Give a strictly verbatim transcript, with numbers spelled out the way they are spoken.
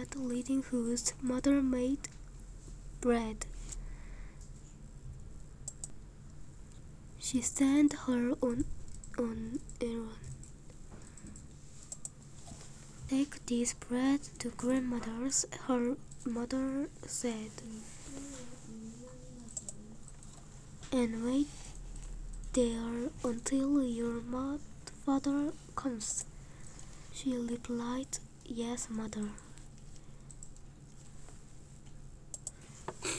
child leading whose mother made bread. She sent her on on errand. Take this bread to grandmother's, her mother said, and wait there until your father comes. She replied, yes, mother.